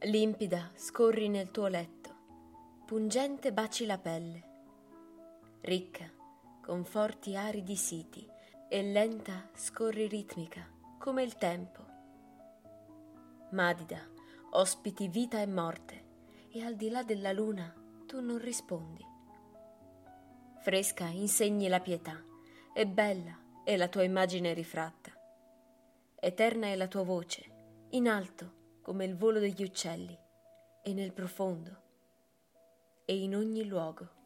Limpida scorri nel tuo letto, pungente baci la pelle, ricca con forti aridi siti, e lenta scorri ritmica come il tempo. Madida, ospiti vita e morte, e al di là della luna tu non rispondi. Fresca insegni la pietà, e bella è la tua immagine rifratta. Eterna è la tua voce, in alto come il volo degli uccelli, e nel profondo, e in ogni luogo.